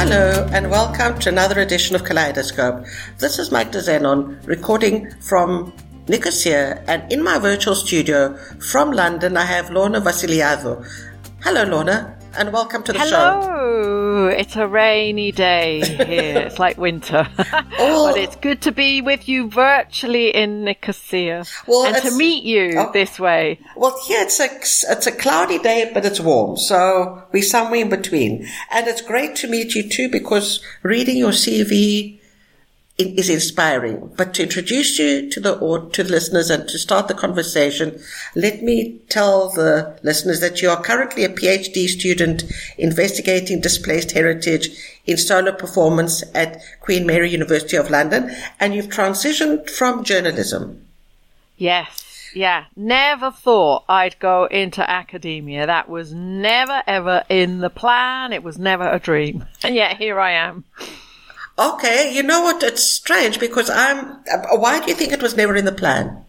Hello and welcome to another edition of Kaleidoscope. This is Mike de Zenon recording from Nicosia, and in my virtual studio from London I have Lorna Vasiliadou. Hello Lorna and welcome to the show. Hello, it's a rainy day here. It's like winter. But it's good to be with you virtually in Nicosia and to meet you this way. Well, here it's a cloudy day, but it's warm, so we're somewhere in between. And it's great to meet you too, because reading your CV is inspiring. But to introduce you to the listeners and to start the conversation, let me tell the listeners that you are currently a PhD student investigating displaced heritage in solo performance at Queen Mary University of London, and you've transitioned from journalism. Yes. Yeah, never thought I'd go into academia. That was never, ever in the plan. It was never a dream. And yet here I am. Okay, you know what? It's strange because why do you think it was never in the plan?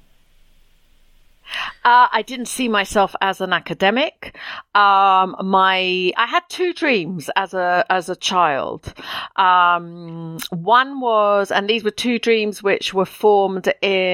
I didn't see myself as an academic. I had two dreams as a child. One was, and these were two dreams which were formed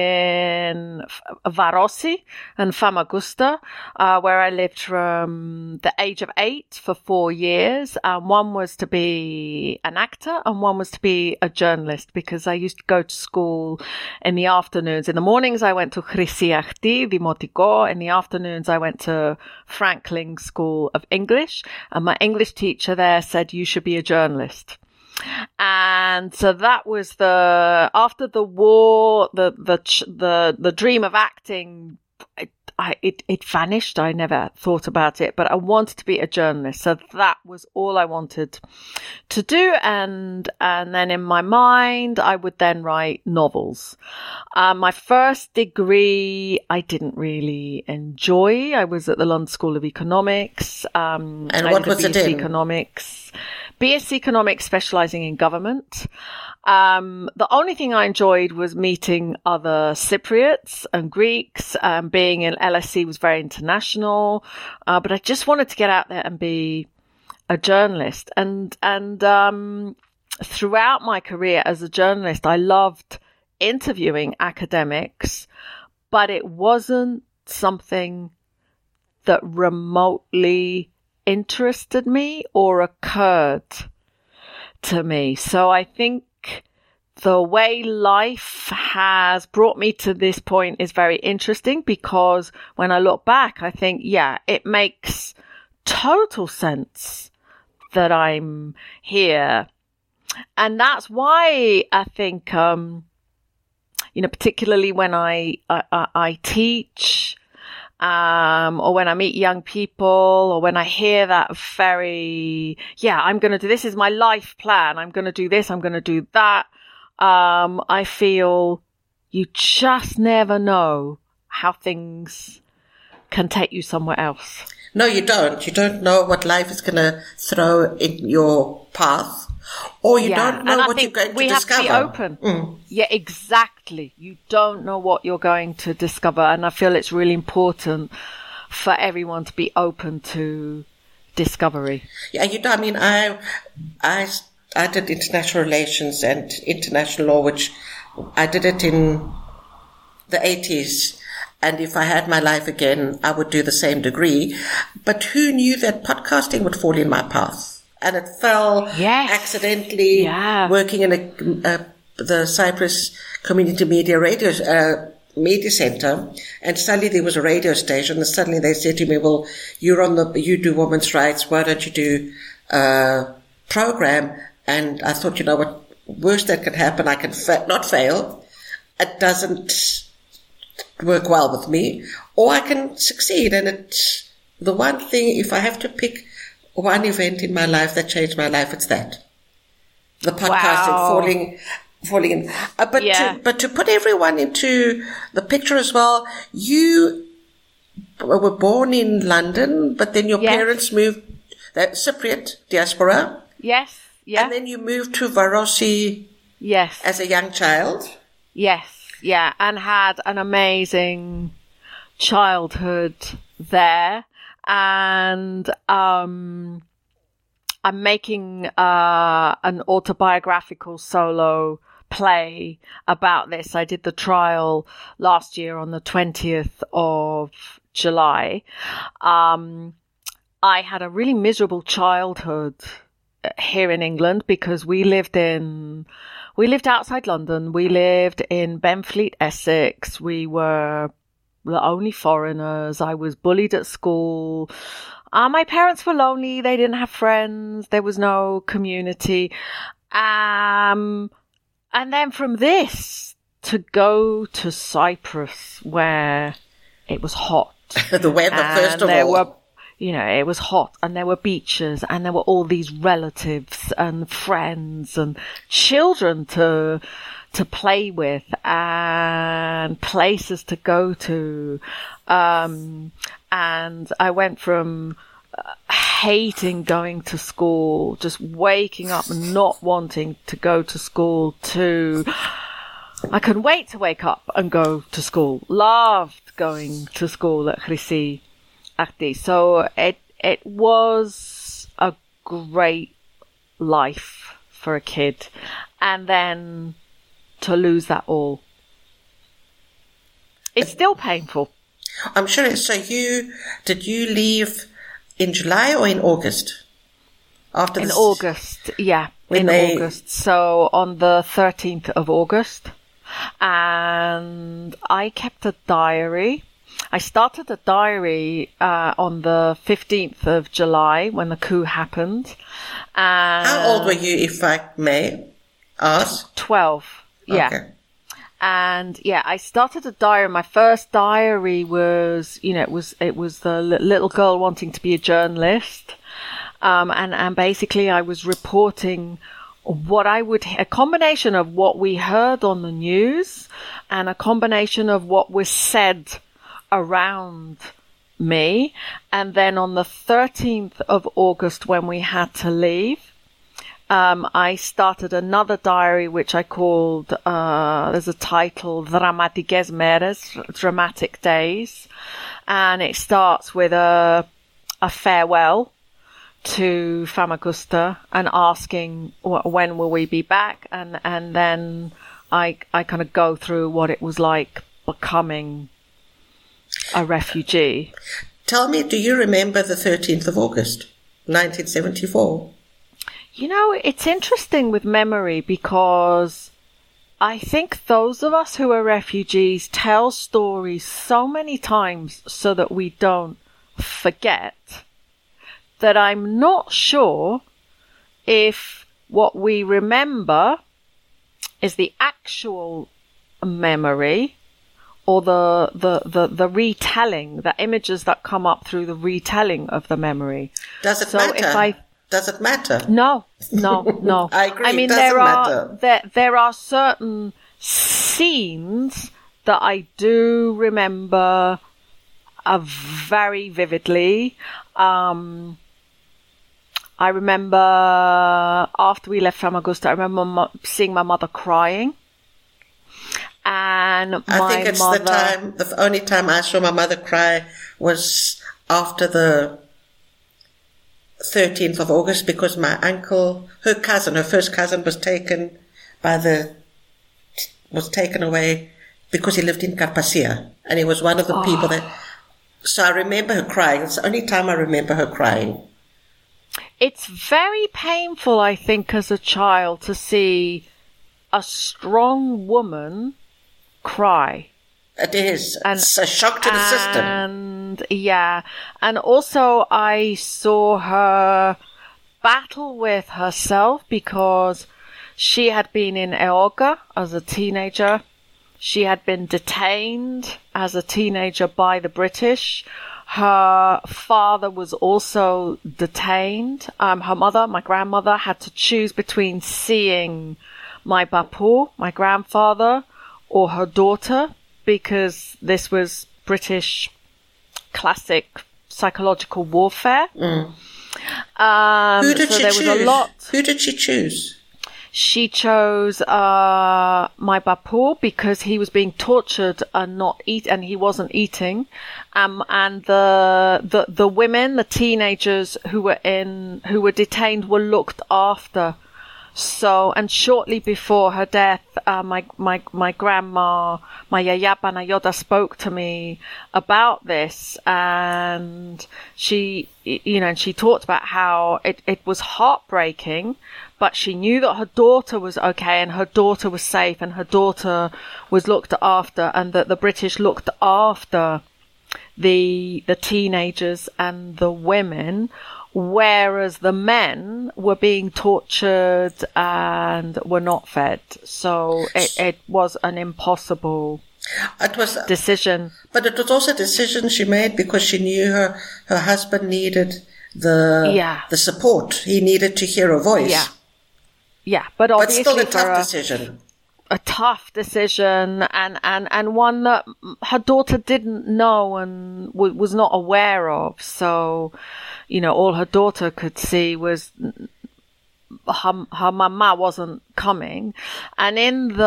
in Varosi and Famagusta, where I lived from the age of 8 for 4 years. One was to be an actor and one was to be a journalist, because I used to go to school in the afternoons. In the mornings I went to Chrysiachti, Dimotiko. In the afternoons, I went to Franklin School of English, and my English teacher there said, you should be a journalist. And so that was after the war, the dream of acting, it vanished. I never thought about it, but I wanted to be a journalist. So that was all I wanted to do. And then in my mind, I would then write novels. My first degree, I didn't really enjoy. I was at the London School of Economics. And what was it in? BSc Economics, specializing in government. The only thing I enjoyed was meeting other Cypriots and Greeks. Being in LSE was very international, but I just wanted to get out there and be a journalist. And throughout my career as a journalist, I loved interviewing academics, but it wasn't something that remotely interested me or occurred to me. So I think the way life has brought me to this point is very interesting, because when I look back, I think, yeah, it makes total sense that I'm here. And that's why I think, particularly when I teach, or when I meet young people, or when I hear that I'm going to do this, is my life plan. I'm going to do this. I'm going to do that. I feel you just never know how things can take you somewhere else. No, you don't. You don't know what life is going to throw in your path, or you don't know what you're going to discover. We have to be open. Yeah, exactly. You don't know what you're going to discover, and I feel it's really important for everyone to be open to discovery. Yeah, I did international relations and international law, which I did it in the 80s. And if I had my life again, I would do the same degree. But who knew that podcasting would fall in my path? And it fell accidentally working in the Cyprus Community Media Radio Media Center. And suddenly there was a radio station. And suddenly they said to me, well, you do women's rights. Why don't you do a program? And I thought, what worst that could happen, I can not fail. It doesn't work well with me, or I can succeed. And it's the one thing, if I have to pick one event in my life that changed my life, it's that. The podcasting falling in. But to put everyone into the picture as well, you were born in London, but then your parents moved, that Cypriot diaspora. Yes. Yeah. And then you moved to Varosi as a young child. Yes, yeah, and had an amazing childhood there. And I'm making an autobiographical solo play about this. I did the trial last year on the 20th of July. I had a really miserable childhood here in England because we lived outside London. We lived in Benfleet, Essex. We were the only foreigners. I was bullied at school. My parents were lonely. They didn't have friends. There was no community. And then from this to go to Cyprus where it was hot. The weather, first of all. It was hot and there were beaches and there were all these relatives and friends and children to play with and places to go to. And I went from hating going to school, just waking up and not wanting to go to school, to I couldn't wait to wake up and go to school. Loved going to school at Chryssi Acti. So it was a great life for a kid. And then to lose that all. It's still painful. I'm sure. So did you leave in July or in August? In August, yeah. August. So on the 13th of August. And I kept a diary. I started a diary on the 15th of July when the coup happened. And how old were you, if I may ask? 12, yeah. Okay. And yeah, I started a diary. My first diary was, it was the little girl wanting to be a journalist. And basically I was reporting a combination of what we heard on the news and a combination of what was said around me. And then on the 13th of August, when we had to leave, I started another diary, which I called, there's a title, Dramatικές μέρες, Dramatic Days. And it starts with a farewell to Famagusta and asking when will we be back. And then I kind of go through what it was like becoming a refugee. Tell me, do you remember the 13th of August, 1974? It's interesting with memory because I think those of us who are refugees tell stories so many times so that we don't forget that I'm not sure if what we remember is the actual memory or the retelling, the images that come up through the retelling of the memory. Does it matter? Does it matter? No. I agree. I mean, there are certain scenes that I do remember very vividly. I remember after we left Famagusta, I remember seeing my mother crying. And I think it's the only time I saw my mother cry was after the 13th of August, because my uncle, her first cousin was taken away because he lived in Carpasia, and he was one of the people so I remember her crying. It's the only time I remember her crying. It's very painful, I think, as a child to see a strong woman cry. It is. It's a shock to the system. And yeah. And also I saw her battle with herself because she had been in EOGA as a teenager. She had been detained as a teenager by the British. Her father was also detained. Her mother, my grandmother, had to choose between seeing my bapu, my grandfather, or her daughter, because this was British classic psychological warfare. Who did she choose? Who did she choose? she chose my Bapur because he was being tortured and he wasn't eating. And the women, the teenagers who were detained were looked after. So, and shortly before her death, my grandma, my Yaya Panayoda, spoke to me about this, and she talked about how it was heartbreaking, but she knew that her daughter was okay and her daughter was safe and her daughter was looked after, and that the British looked after the teenagers and the women, whereas the men were being tortured and were not fed. So it was an impossible decision. But it was also a decision she made because she knew her husband needed the support. He needed to hear a voice. Yeah, but obviously still a tough decision. A tough decision, and one that her daughter didn't know and was not aware of. So, all her daughter could see was her mama wasn't coming. And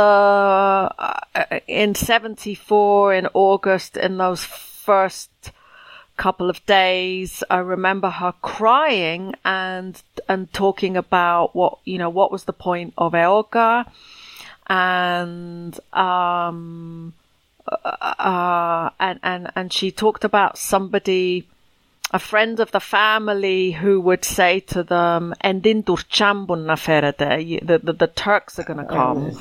in 74, in August, in those first couple of days, I remember her crying and talking about what was the point of EOGA. And she talked about somebody, a friend of the family, who would say to them, "Endin durchambun na ferede," the Turks are going to come.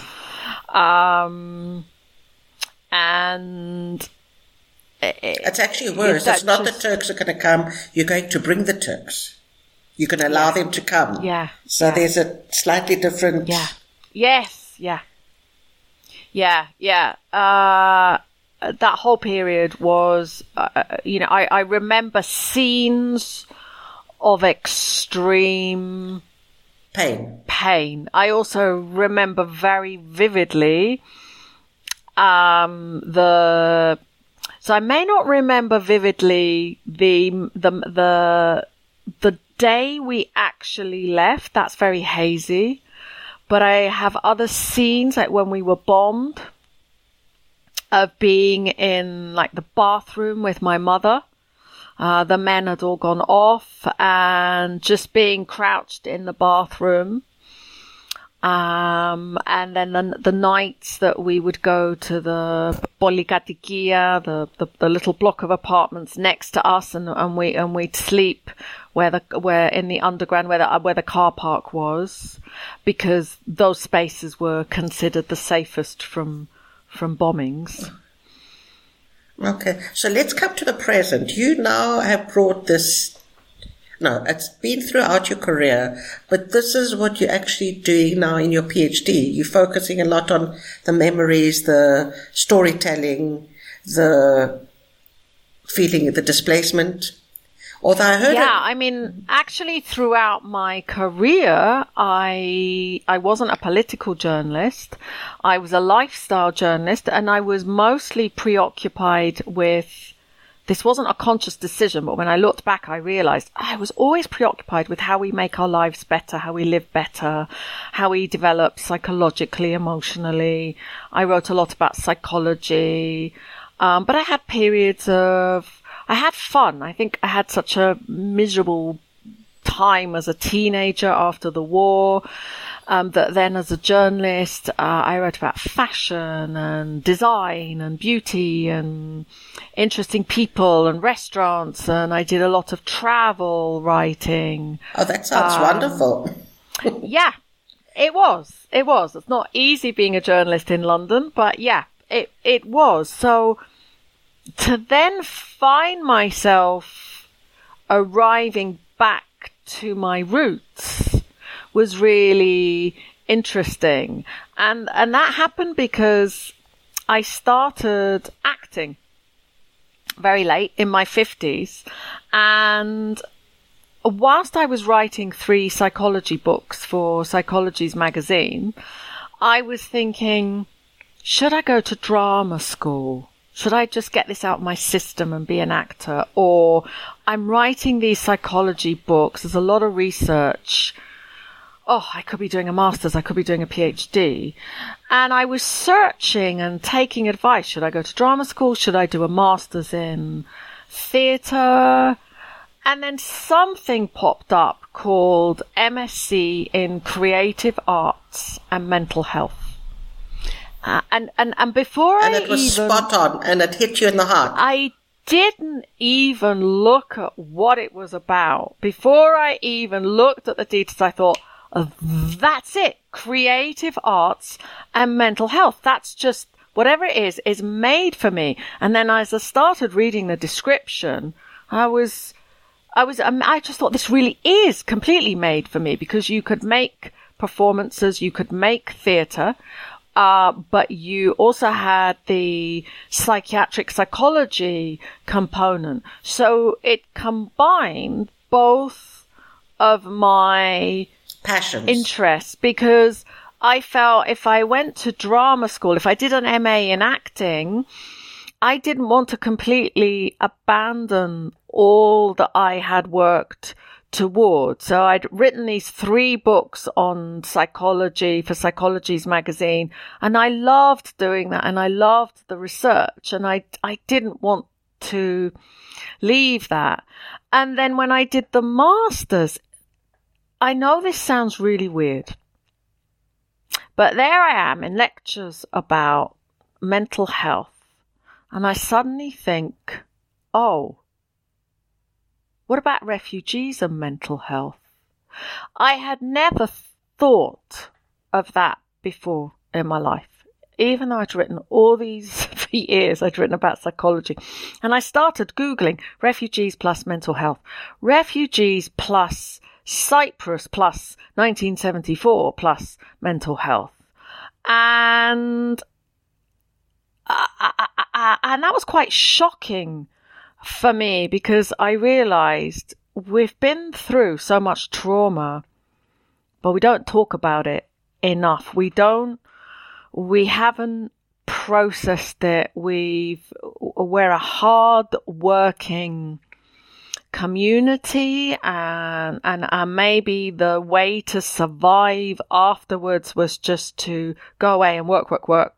And it's actually worse. It's not the Turks are going to come. You're going to bring the Turks. You can allow them to come. Yeah. So there's a slightly different. Yeah. Yes. Yeah. Yeah. Yeah. That whole period was, I remember scenes of extreme pain. I also remember very vividly, so I may not remember vividly the day we actually left. That's very hazy. But I have other scenes, like when we were bombed, of being in like the bathroom with my mother. The men had all gone off, and just being crouched in the bathroom. And then the nights that we would go to the Polikatikia, the little block of apartments next to us, and we'd sleep where in the underground where the car park was, because those spaces were considered the safest from bombings. Okay, so let's come to the present. You now have brought this. No, it's been throughout your career, but this is what you're actually doing now in your PhD. You're focusing a lot on the memories, the storytelling, the feeling, the displacement. Although I heard I mean, actually throughout my career, I wasn't a political journalist. I was a lifestyle journalist, and I was mostly preoccupied with. This wasn't a conscious decision, but when I looked back, I realized I was always preoccupied with how we make our lives better, how we live better, how we develop psychologically, emotionally. I wrote a lot about psychology, but I had periods I had fun. I think I had such a miserable time as a teenager after the war. That then as a journalist, I wrote about fashion and design and beauty and interesting people and restaurants, and I did a lot of travel writing. Oh, that sounds wonderful. Yeah, it was. It's not easy being a journalist in London, but yeah, it was. So to then find myself arriving back to my roots was really interesting. And that happened because I started acting very late, in my 50s. And whilst I was writing 3 psychology books for Psychology's magazine, I was thinking, should I go to drama school? Should I just get this out of my system and be an actor? Or I'm writing these psychology books. There's a lot of research. oh, I could be doing a master's, I could be doing a PhD. And I was searching and taking advice. Should I go to drama school? Should I do a master's in theatre? And then something popped up called MSc in Creative Arts and Mental Health. And before and it was spot on, and it hit you in the heart. I didn't even look at what it was about. Before I even looked at the details, I thought, that's it. Creative arts and mental health. That's just, whatever it is made for me. And then as I started reading the description, I just thought this really is completely made for me, because you could make performances, you could make theatre, but you also had the psychiatric psychology component. So it combined both of my passions, interests, because I felt if I went to drama school, if I did an MA in acting, I didn't want to completely abandon all that I had worked towards. So I'd written these 3 books on psychology for Psychologies magazine, and I loved doing that, and I loved the research, and I didn't want to leave that. And then when I did the master's, I know this sounds really weird, but there I am in lectures about mental health, and I suddenly think, oh, what about refugees and mental health? I had never thought of that before in my life. Even though I'd written all these for years, I'd written about psychology. And I started Googling refugees plus mental health. Refugees plus Cyprus plus 1974 plus mental health. And that was quite shocking for me, because I realized we've been through so much trauma, but we don't talk about it enough. We haven't processed it. We're a hard working community, and maybe the way to survive afterwards was just to go away and work.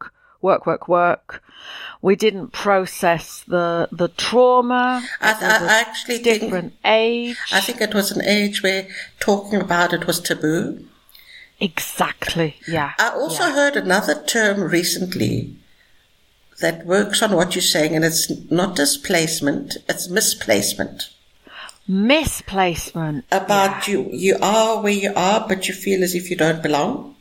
We didn't process the trauma. I actually different age. I think it was an age where talking about it was taboo. Exactly. Yeah. I also heard another term recently that works on what you're saying, and it's not displacement, it's misplacement. Misplacement. About you are where you are, but you feel as if you don't belong.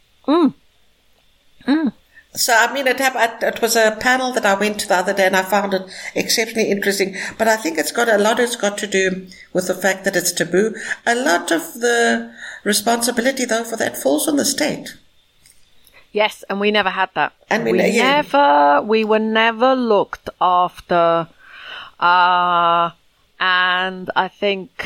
So, I mean, it was a panel that I went to the other day, and I found it exceptionally interesting. But I think it's got to do with the fact that it's taboo. A lot of the responsibility, though, for that falls on the state. Yes, and we never had that. And we were never looked after. And I think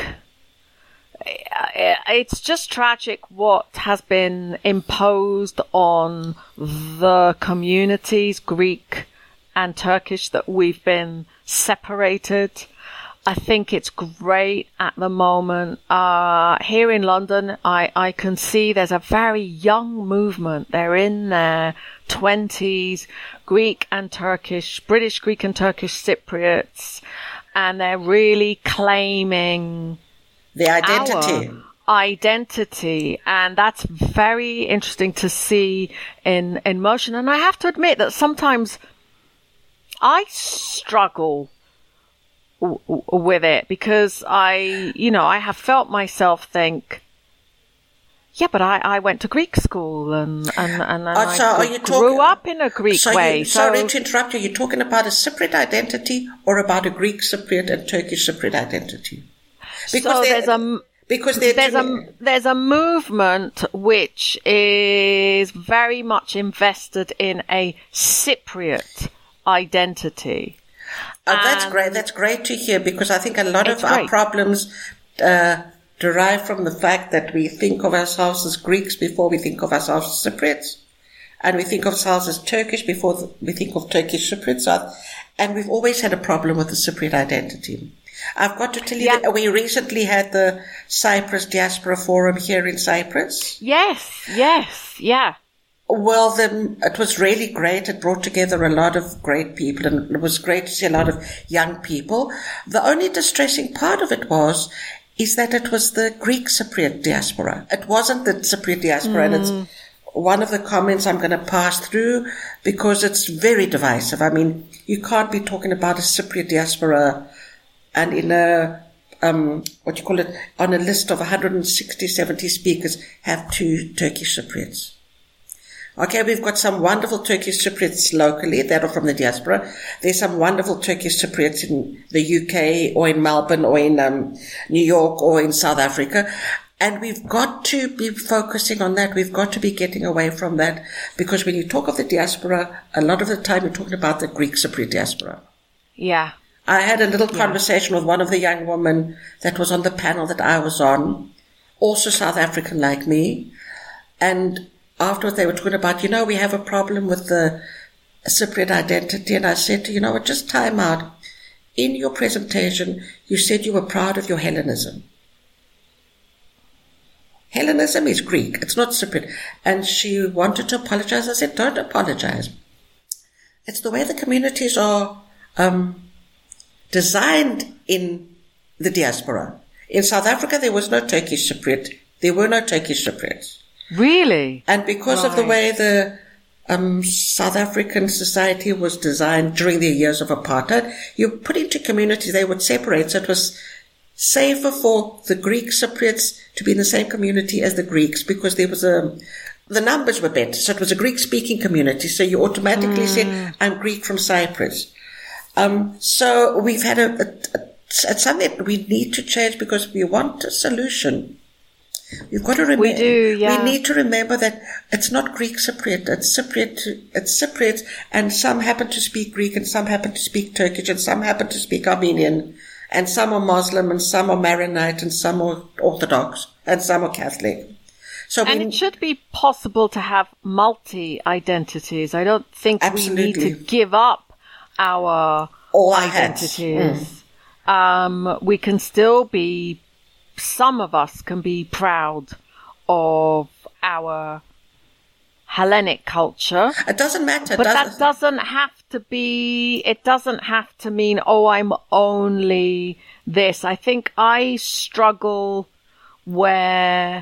it's just tragic what has been imposed on the communities, Greek and Turkish, that we've been separated. I think it's great at the moment. Here in London, I can see there's a very young movement. They're in their 20s, Greek and Turkish, British Greek and Turkish Cypriots, and they're really claiming the identity, and that's very interesting to see in motion. And I have to admit that sometimes I struggle with it, because I have felt myself think, yeah, but I went to Greek school and I grew up in a Greek way. Sorry to interrupt you. You're talking about a Cypriot identity or about a Greek Cypriot and Turkish Cypriot identity? Because there's a movement which is very much invested in a Cypriot identity. That's great. That's great to hear, because I think a lot of our problems derive from the fact that we think of ourselves as Greeks before we think of ourselves as Cypriots, and we think of ourselves as Turkish before we think of Turkish Cypriots, and we've always had a problem with the Cypriot identity. I've got to tell you that we recently had the Cyprus Diaspora Forum here in Cyprus. Yes, yeah. Well, it was really great. It brought together a lot of great people, and it was great to see a lot of young people. The only distressing part of it is that it was the Greek Cypriot diaspora. It wasn't the Cypriot diaspora, and it's one of the comments I'm going to pass through because it's very divisive. I mean, you can't be talking about a Cypriot diaspora and in a, on a list of 160, 70 speakers, have 2 Turkish Cypriots. Okay, we've got some wonderful Turkish Cypriots locally that are from the diaspora. There's some wonderful Turkish Cypriots in the UK or in Melbourne or in New York or in South Africa. And we've got to be focusing on that. We've got to be getting away from that, because when you talk of the diaspora, a lot of the time you're talking about the Greek Cypriot diaspora. Yeah. I had a little conversation with one of the young women that was on the panel that I was on, also South African like me. And afterwards they were talking about, we have a problem with the Cypriot identity. And I said to her, just time out. In your presentation, you said you were proud of your Hellenism. Hellenism is Greek. It's not Cypriot. And she wanted to apologize. I said, don't apologize. It's the way the communities are designed in the diaspora. In South Africa, there was no Turkish Cypriot. There were no Turkish Cypriots. Really? And because of the way the South African society was designed during the years of apartheid, you put into communities, they would separate. So it was safer for the Greek Cypriots to be in the same community as the Greeks, because there was the numbers were better. So it was a Greek-speaking community. So you automatically said, I'm Greek from Cyprus. So we've had it's something that we need to change, because we want a solution. We've got to remember. We do, yeah. We need to remember that it's not Greek Cypriot. It's Cypriot, and some happen to speak Greek, and some happen to speak Turkish, and some happen to speak Armenian, and some are Muslim, and some are Maronite, and some are Orthodox, and some are Catholic. And it should be possible to have multi-identities. I don't think we need to give up our identities. We can still be, some of us can be proud of our Hellenic culture. It doesn't matter. But that doesn't have to be, it doesn't have to mean, I'm only this. I think I struggle where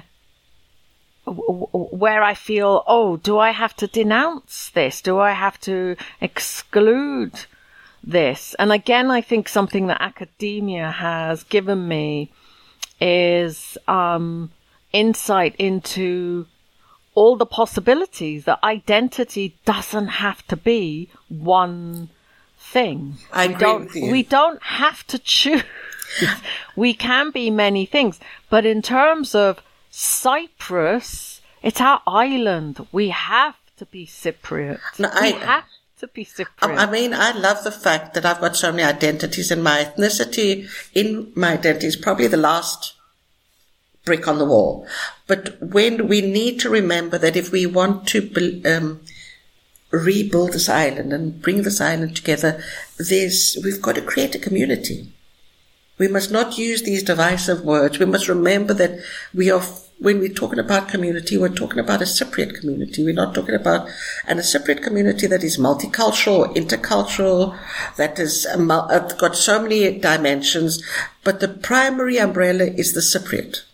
I feel, do I have to denounce this? Do I have to exclude this? And again, I think something that academia has given me is insight into all the possibilities, that identity doesn't have to be one thing. I agree with you. We don't have to choose. We can be many things. But in terms of Cyprus, it's our island. We have to be Cypriot. We have to be Cypriot. I mean, I love the fact that I've got so many identities, and my ethnicity in my identity is probably the last brick on the wall. But when we need to remember that if we want to rebuild this island and bring this island together, we've got to create a community. We must not use these divisive words. We must remember that when we're talking about community, we're talking about a Cypriot community. We're not talking about a Cypriot community that is multicultural, intercultural, that is got so many dimensions, but the primary umbrella is the Cypriot.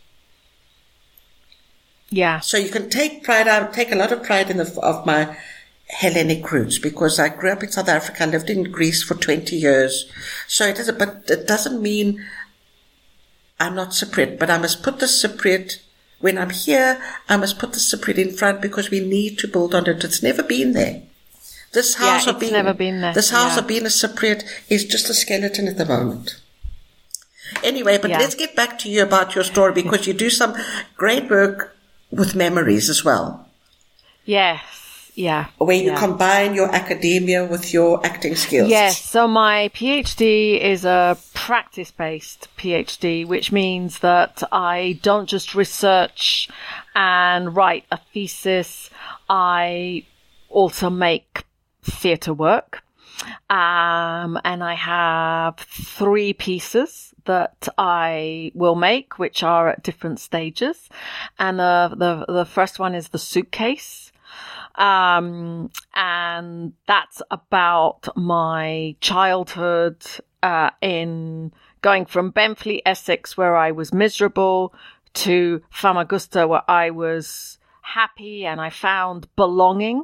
Yeah. So you can take pride. I take a lot of pride of my Hellenic roots, because I grew up in South Africa. I lived in Greece for 20 years. So but it doesn't mean I'm not Cypriot, but I must put the Cypriot, when I'm here, I must put the Cypriot in front, because we need to build on it. It's never been there. This house of being never been there. This house of being a Cypriot is just a skeleton at the moment. Anyway, but let's get back to you about your story, because you do some great work with memories as well. Yes. Yeah. Where you combine your academia with your acting skills. Yes. So my PhD is a practice-based PhD, which means that I don't just research and write a thesis. I also make theatre work. And I have 3 pieces that I will make, which are at different stages. And the first one is the suitcase. And that's about my childhood, in going from Benfleet, Essex, where I was miserable, to Famagusta, where I was happy and I found belonging.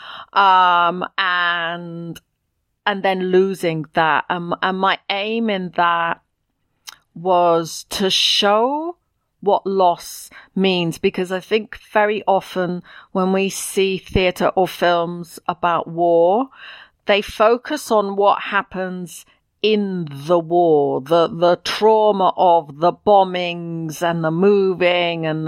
And then losing that. And my aim in that was to show what loss means, because I think very often when we see theatre or films about war, they focus on what happens in the war, the trauma of the bombings and the moving and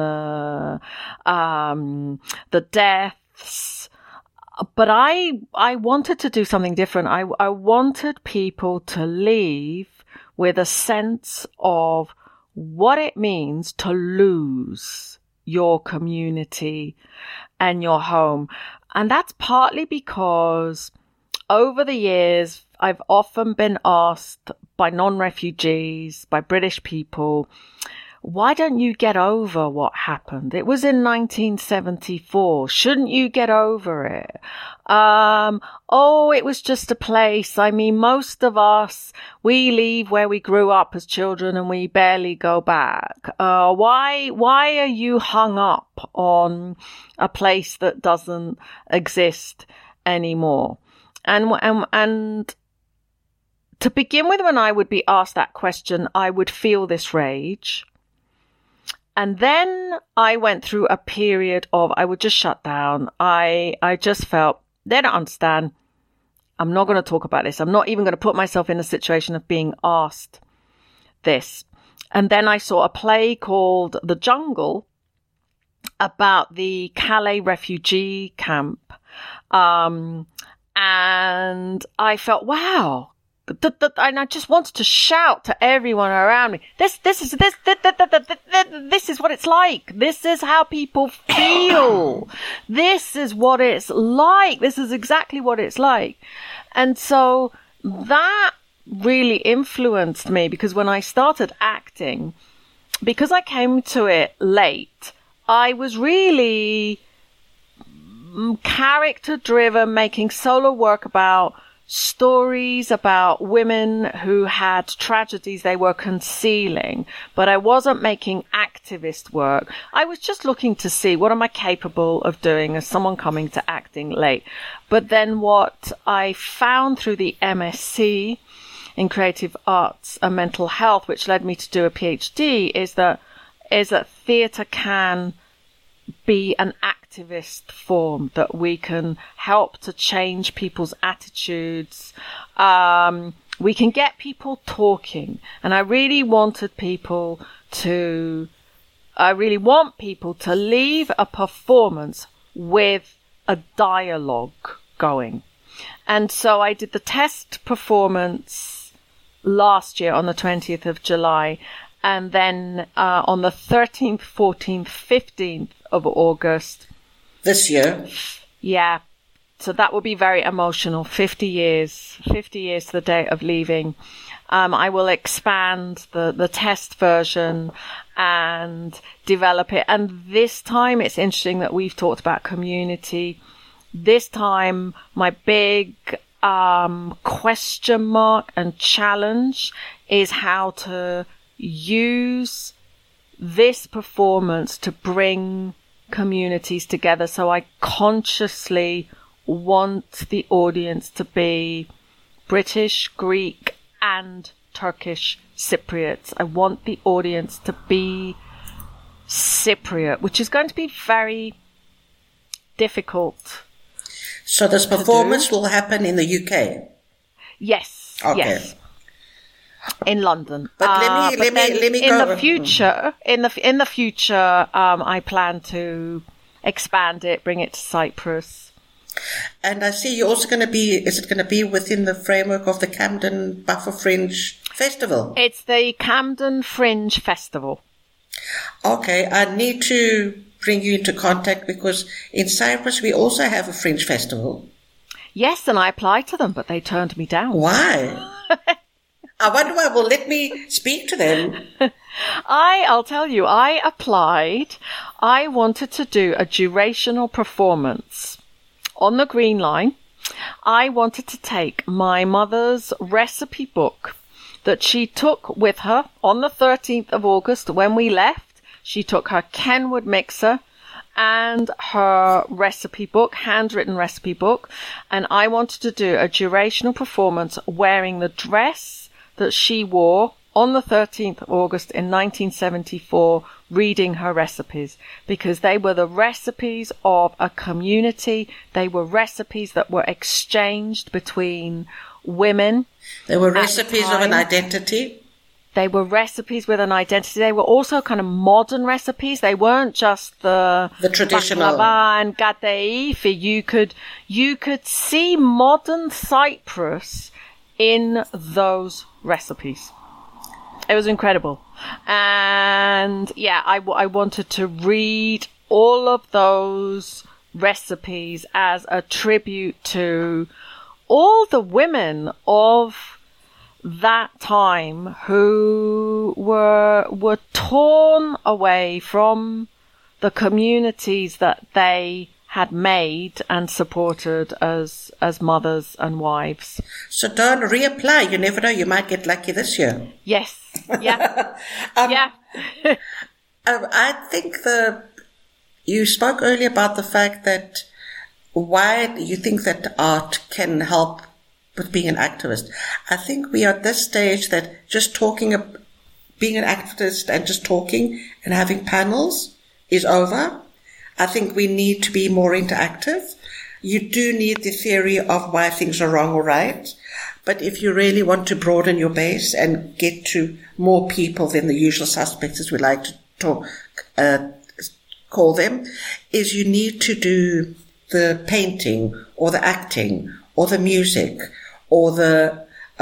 the deaths. But I wanted to do something different. I wanted people to leave with a sense of what it means to lose your community and your home. And that's partly because over the years, I've often been asked by non-refugees, by British people, why don't you get over what happened? It was in 1974. Shouldn't you get over it? Oh, it was just a place. I mean, most of us, we leave where we grew up as children and we barely go back. Why are you hung up on a place that doesn't exist anymore? And to begin with, when I would be asked that question, I would feel this rage. And then I went through a period of, I would just shut down. I just felt, they don't understand. I'm not going to talk about this. I'm not even going to put myself in a situation of being asked this. And then I saw a play called The Jungle about the Calais refugee camp. And I felt, wow. And I just wanted to shout to everyone around me, this is what it's like. This is how people feel. This is what it's like. This is exactly what it's like. And so that really influenced me, because when I started acting, because I came to it late, I was really character driven, making solo work about stories about women who had tragedies they were concealing, but I wasn't making activist work. I was just looking to see, what am I capable of doing as someone coming to acting late? But then what I found through the MSc in Creative Arts and Mental Health, which led me to do a PhD, is that theatre can be an activist form, that we can help to change people's attitudes. We can get people talking. And I really want people to leave a performance with a dialogue going. And so I did the test performance last year on the 20th of July. And then on the 13th, 14th, 15th of August. This year? Yeah. So that will be very emotional. 50 years to the day of leaving. I will expand the test version and develop it. And this time, it's interesting that we've talked about community. This time, my big question mark and challenge is how to use this performance to bring communities together. So I consciously want the audience to be British, Greek, and Turkish Cypriots. I want the audience to be Cypriot, which is going to be very difficult. So this performance will happen in the UK? Yes. Okay. Yes. In London. But let me in go. the future, I plan to expand it, bring it to Cyprus. And I see you're also going to be, is it going to be within the framework of the Camden Buffer Fringe Festival? It's the Camden Fringe Festival. Okay, I need to bring you into contact, because in Cyprus we also have a Fringe Festival. Yes, and I applied to them, but they turned me down. Why? I wonder why. Well, let me speak to them. I'll tell you, I applied. I wanted to do a durational performance on the Green Line. I wanted to take my mother's recipe book that she took with her on the 13th of August when we left. She took her Kenwood mixer and her recipe book, handwritten recipe book, and I wanted to do a durational performance wearing the dress that she wore on the 13th of August in 1974, reading her recipes, because they were the recipes of a community. They were recipes that were exchanged between women. They were recipes of an identity. They were recipes with an identity. They were also kind of modern recipes. They weren't just the traditional baklava and gadeifi. You could see modern Cyprus in those recipes. It was incredible. And yeah, I wanted to read all of those recipes as a tribute to all the women of that time who were torn away from the communities that they had made and supported as mothers and wives. So don't reapply. You never know. You might get lucky this year. Yes. Yeah. Yeah. I think you spoke earlier about the fact that why you think that art can help with being an activist. I think we are at this stage that just being an activist and just talking and having panels is over. I think we need to be more interactive. You do need the theory of why things are wrong or right. But if you really want to broaden your base and get to more people than the usual suspects, as we like to call them, is you need to do the painting or the acting or the music or the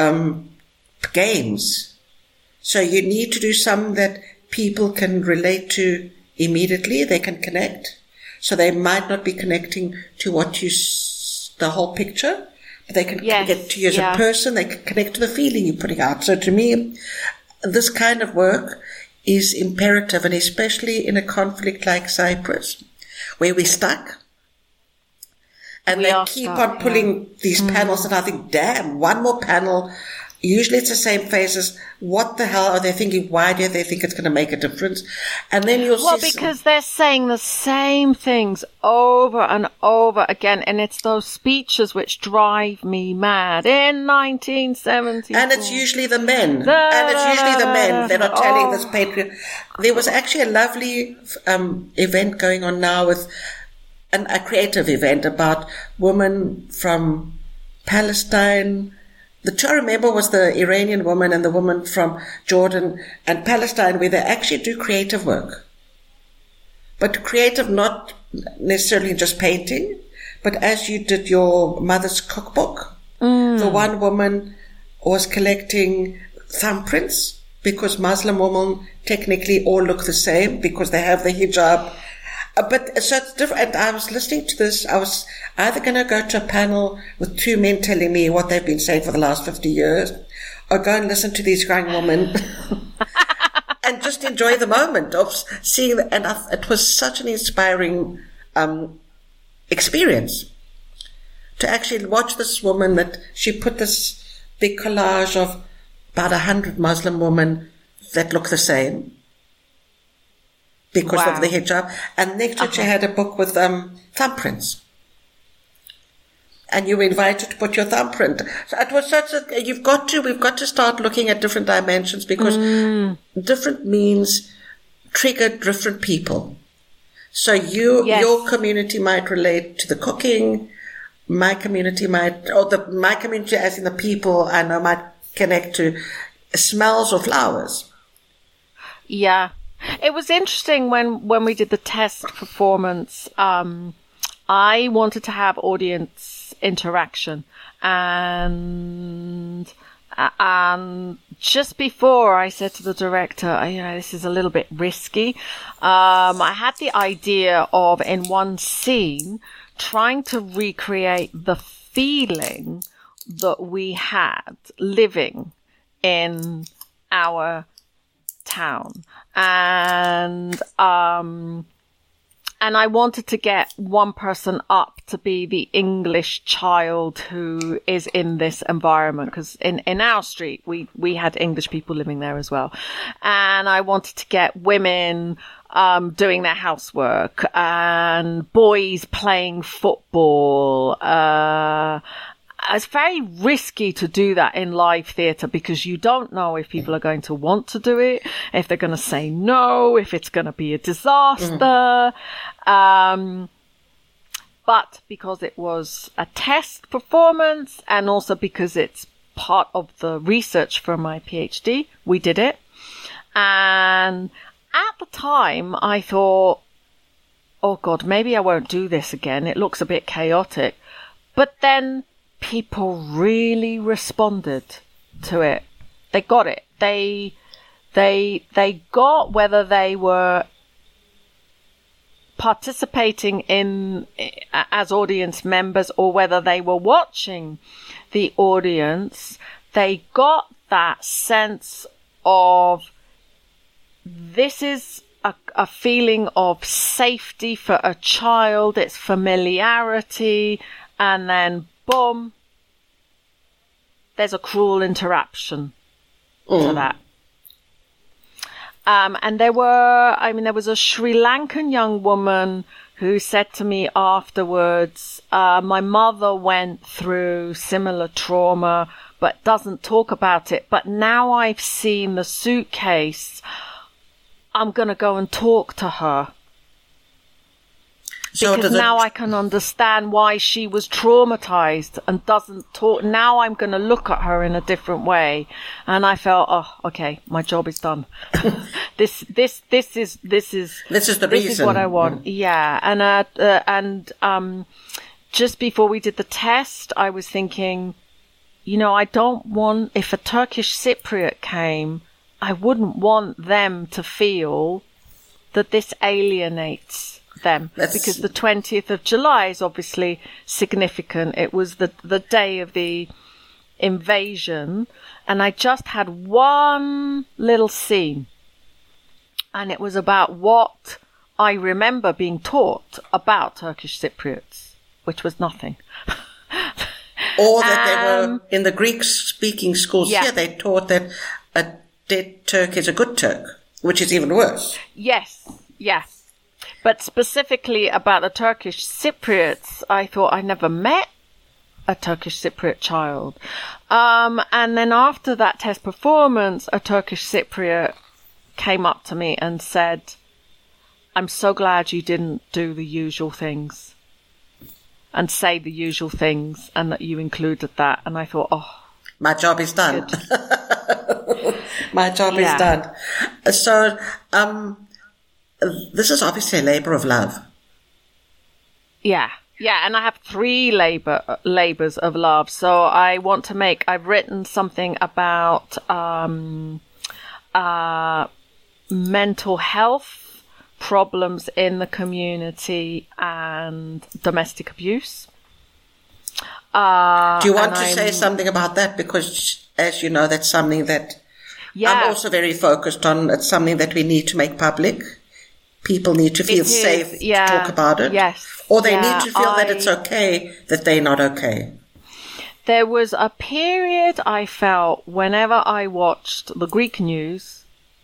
games. So you need to do some that people can relate to immediately. They can connect. So they might not be connecting to the whole picture, but they can get to you as a person. They can connect to the feeling you're putting out. So to me, this kind of work is imperative, and especially in a conflict like Cyprus, where we're stuck. And they keep on pulling these panels, and I think, damn, one more panel. Usually it's the same faces. What the hell are they thinking? Why do they think it's going to make a difference? And then you'll see... Well, because they're saying the same things over and over again, and it's those speeches which drive me mad. In 1974... And it's usually the men. They're not telling this patriot... There was actually a lovely event going on now with a creative event about women from Palestine... The two I remember was the Iranian woman and the woman from Jordan and Palestine, where they actually do creative work. But creative, not necessarily just painting, but as you did your mother's cookbook. The one woman was collecting thumbprints, because Muslim women technically all look the same because they have the hijab. But so it's different. And I was listening to this. I was either going to go to a panel with two men telling me what they've been saying for the last 50 years, or go and listen to these young women and just enjoy the moment of seeing. And it was such an inspiring experience to actually watch this woman, that she put this big collage of about 100 Muslim women that look the same because of the hijab. And next to it, she had a book with thumbprints. And you were invited to put your thumbprint. So it was we've got to start looking at different dimensions, because different means trigger different people. So your community might relate to the cooking. My community my community as in the people I know might connect to smells or flowers. Yeah. It was interesting when we did the test performance. I wanted to have audience interaction, and just before I said to the director, this is a little bit risky. I had the idea of, in one scene, trying to recreate the feeling that we had living in our town. And I wanted to get one person up to be the English child who is in this environment. Because in our street, we had English people living there as well. And I wanted to get women doing their housework and boys playing football. It's very risky to do that in live theatre because you don't know if people are going to want to do it, if they're going to say no, if it's going to be a disaster. But because it was a test performance and also because it's part of the research for my PhD, we did it. And at the time, I thought, oh God, maybe I won't do this again. It looks a bit chaotic. But then people really responded to it. They got it. They got whether they were participating in as audience members or whether they were watching the audience. They got that sense of this is a feeling of safety for a child. It's familiarity, and then boom, there's a cruel interruption to that. And there was a Sri Lankan young woman who said to me afterwards, my mother went through similar trauma, but doesn't talk about it. But now I've seen the suitcase, I'm going to go and talk to her. Because now I can understand why she was traumatized and doesn't talk. Now I'm going to look at her in a different way. And I felt, oh, okay, my job is done. This is the reason. This is what I want. Yeah. And just before we did the test, I was thinking, I don't want, if a Turkish Cypriot came, I wouldn't want them to feel that this alienates them, because the 20th of July is obviously significant. It was the day of the invasion, and I just had one little scene, and it was about what I remember being taught about Turkish Cypriots, which was nothing. Or that they were in the Greek-speaking schools here, they taught that a dead Turk is a good Turk, which is even worse. Yes, yes. But specifically about the Turkish Cypriots, I thought I never met a Turkish Cypriot child. And then after that test performance, a Turkish Cypriot came up to me and said, I'm so glad you didn't do the usual things and say the usual things and that you included that. And I thought, oh, my job is done. My job is done. So, this is obviously a labor of love. Yeah. Yeah. And I have 3 labors of love. So I've written something about, mental health problems in the community and domestic abuse. Do you want to say something about that? Because, as you know, that's something that I'm also very focused on. It's something that we need to make public. People need to feel safe to talk about it. Yes. Or they need to feel that it's okay that they're not okay. There was a period I felt whenever I watched the Greek news,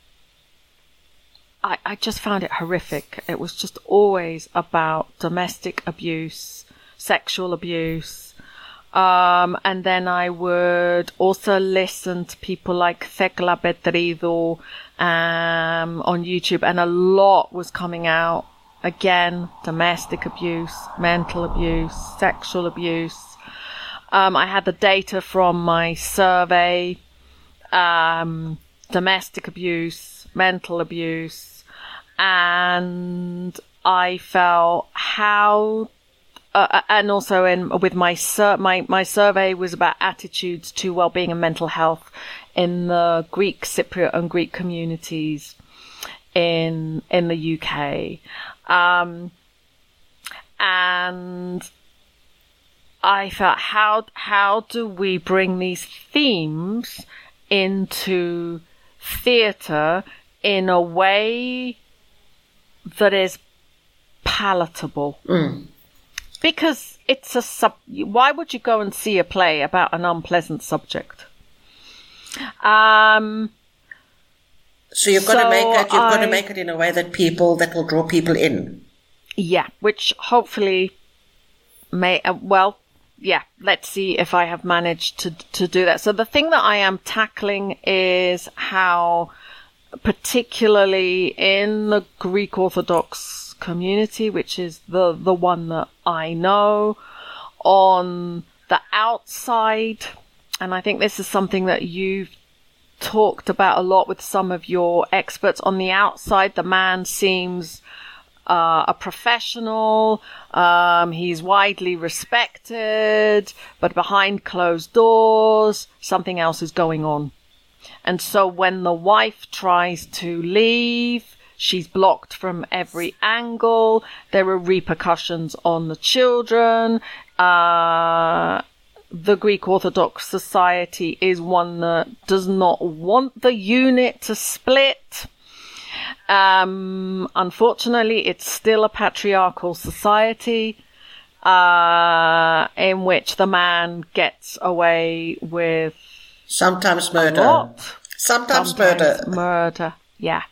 I just found it horrific. It was just always about domestic abuse, sexual abuse. And then I would also listen to people like Thekla Betrido on YouTube, and a lot was coming out. Again, domestic abuse, mental abuse, sexual abuse. I had the data from my survey, domestic abuse, mental abuse, and I felt how and also with my survey was about attitudes to well-being and mental health in the Greek Cypriot and Greek communities in the UK, and I felt, how do we bring these themes into theatre in a way that is palatable? Because it's why would you go and see a play about an unpleasant subject? So you've got to make it in a way that will draw people in. Yeah, which hopefully let's see if I have managed to do that. So the thing that I am tackling is how, particularly in the Greek Orthodox community, which is the one that I know, on the outside, and I think this is something that you've talked about a lot with some of your experts, on the outside, the man seems a professional, he's widely respected, but behind closed doors, something else is going on. And so when the wife tries to leave, she's blocked from every angle. There are repercussions on the children. The Greek Orthodox society is one that does not want the unit to split. Unfortunately, it's still a patriarchal society in which the man gets away with sometimes murder. Sometimes murder. Yeah.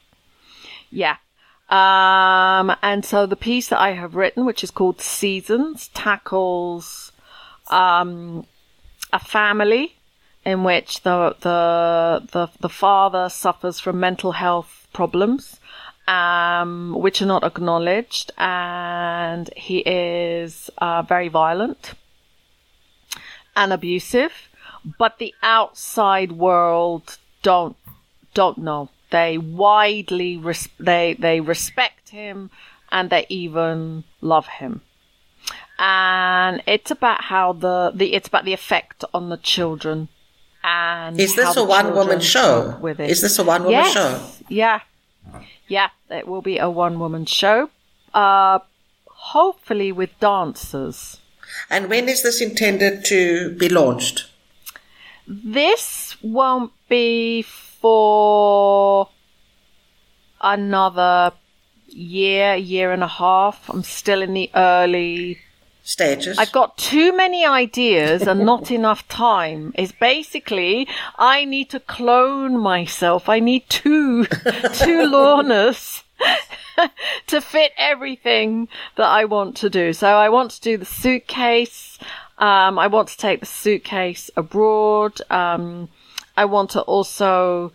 And so the piece that I have written, which is called Seasons, tackles a family in which the father suffers from mental health problems, which are not acknowledged, and he is very violent and abusive, but the outside world don't know. They widely they respect him, and they even love him. And it's about how it's about the effect on the children. And is this a one-woman show? Is this a one-woman show? Yeah, it will be a one-woman show, hopefully with dancers. And when is this intended to be launched? This won't be for another year and a half. I'm still in the early stages. I've got too many ideas and not enough time. It's basically, I need to clone myself. I need two Lornas to fit everything that I want to do. So I want to do the suitcase. I want to take the suitcase abroad. I want to also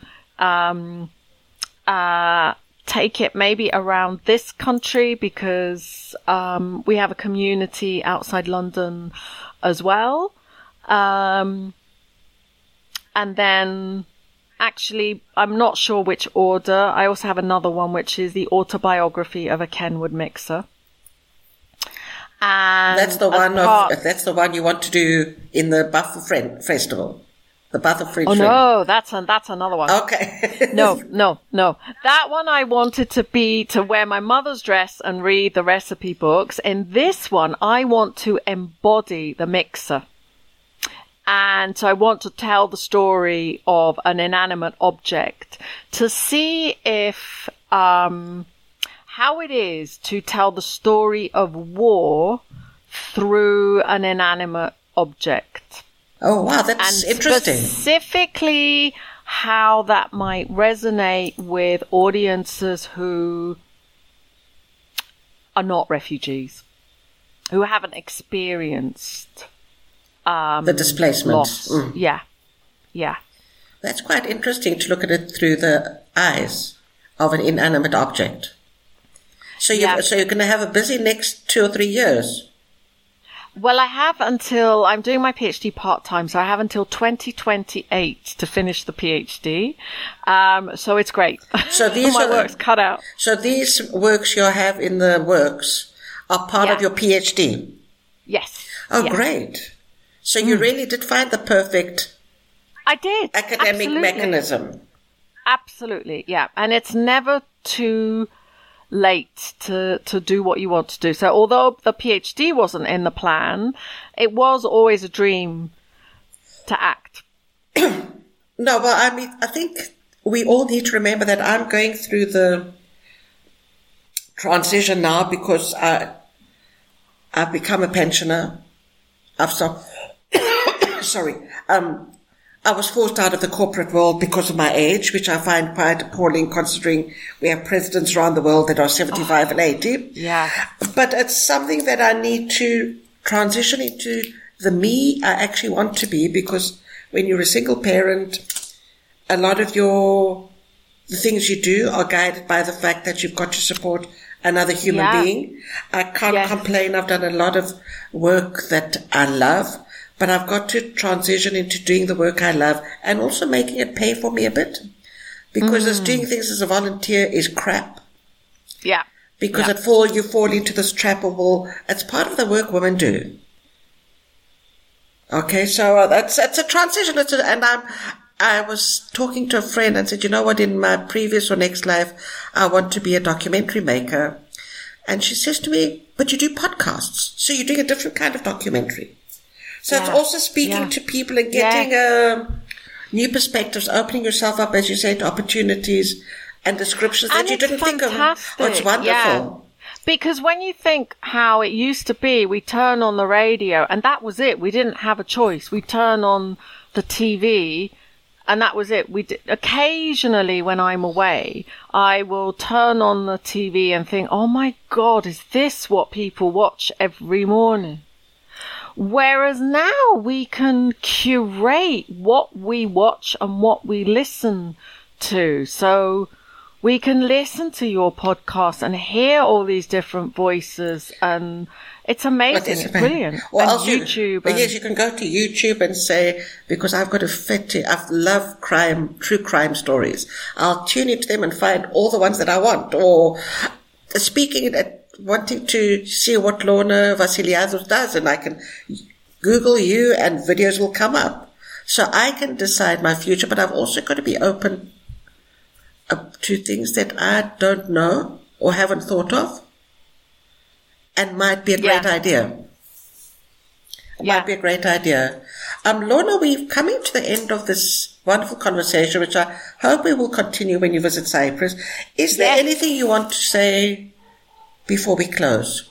take it maybe around this country, because we have a community outside London as well. And then actually, I'm not sure which order. I also have another one, which is the autobiography of a Kenwood mixer. And that's the one you want to do in the Buffer Festival. The Buffer Fringe. Oh no, that's another one. Okay. No. That one I wanted to wear my mother's dress and read the recipe books. In this one, I want to embody the mixer. And so I want to tell the story of an inanimate object to see if how it is to tell the story of war through an inanimate object. Oh, wow, that's interesting. Specifically, how that might resonate with audiences who are not refugees, who haven't experienced the displacement. Loss. Yeah. That's quite interesting to look at it through the eyes of an inanimate object. So you're going to have a busy next 2 or 3 years. Well, I have until, I'm doing my PhD part-time, so I have until 2028 to finish the PhD. So it's great. So these my work's cut out. So these works you have in the works are part of your PhD? Yes. Oh, great. So you really did find the perfect academic mechanism. Absolutely, yeah. And it's never too late to do what you want to do. So although the PhD wasn't in the plan, it was always a dream to act. No, well, I mean, I think we all need to remember that I'm going through the transition now because I've become a pensioner. I've stopped. Sorry. I was forced out of the corporate world because of my age, which I find quite appalling considering we have presidents around the world that are 75 and 80. Yeah. But it's something that I need to transition into the me I actually want to be, because when you're a single parent, a lot of the things you do are guided by the fact that you've got to support another human being. I can't complain. I've done a lot of work that I love, but I've got to transition into doing the work I love and also making it pay for me a bit, because as doing things as a volunteer is crap. Yeah. Because you fall into this trap of, well, it's part of the work women do. Okay, so it's a transition. I was talking to a friend and said, you know what, in my previous or next life, I want to be a documentary maker. And she says to me, but you do podcasts, so you're doing a different kind of documentary. So it's also speaking to people and getting new perspectives, opening yourself up, as you say, to opportunities and descriptions that you didn't think of. Oh, it's wonderful. Yeah. Because when you think how it used to be, we turn on the radio and that was it. We didn't have a choice. We turn on the TV and that was it. Occasionally when I'm away, I will turn on the TV and think, oh my God, is this what people watch every morning? Whereas now we can curate what we watch and what we listen to. So we can listen to your podcast and hear all these different voices, and it's amazing. It's brilliant. Well, and YouTube. Yes, you can go to YouTube and say, because I've got a fetish, I love true crime stories. I'll tune into them and find all the ones that I want. Or wanting to see what Lorna Vassiliadou does, and I can Google you and videos will come up. So I can decide my future, but I've also got to be open to things that I don't know or haven't thought of and might be a great idea. Might be a great idea. Lorna, we're coming to the end of this wonderful conversation, which I hope we will continue when you visit Cyprus. Is there anything you want to say before we close?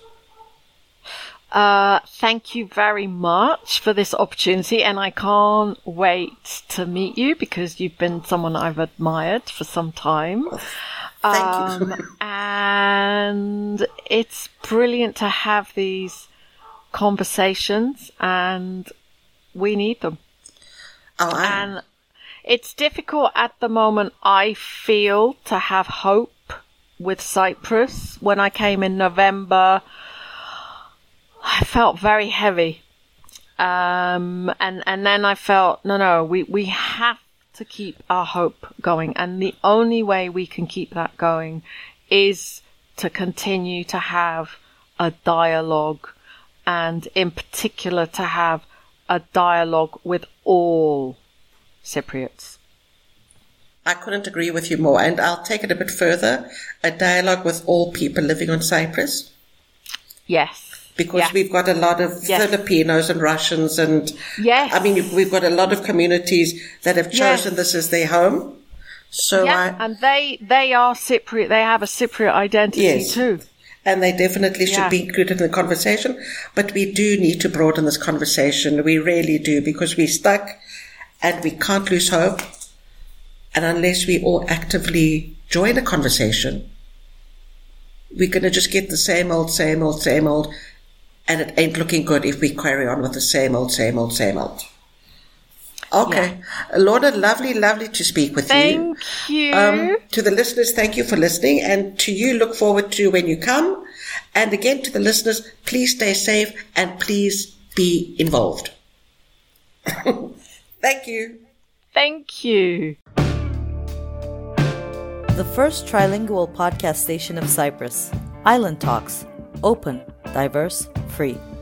Thank you very much for this opportunity, and I can't wait to meet you because you've been someone I've admired for some time. Thank you. And it's brilliant to have these conversations, and we need them. And it's difficult at the moment, I feel, to have hope with Cyprus. When I came in November, I felt very heavy. And then I felt, no, we have to keep our hope going. And the only way we can keep that going is to continue to have a dialogue, and in particular to have a dialogue with all Cypriots. I couldn't agree with you more. And I'll take it a bit further. A dialogue with all people living on Cyprus. Yes. Because we've got a lot of Filipinos and Russians and, we've got a lot of communities that have chosen this as their home. So and they are Cypriot. They have a Cypriot identity too. And they definitely should be included in the conversation. But we do need to broaden this conversation. We really do, because we're stuck and we can't lose hope. And unless we all actively join the conversation, we're going to just get the same old. And it ain't looking good if we carry on with the same old. Okay. Yeah. Lorna, lovely to speak with you. Thank you. To the listeners, thank you for listening. And to you, look forward to when you come. And again, to the listeners, please stay safe and please be involved. Thank you. Thank you. The first trilingual podcast station of Cyprus. Island Talks. Open, diverse, free.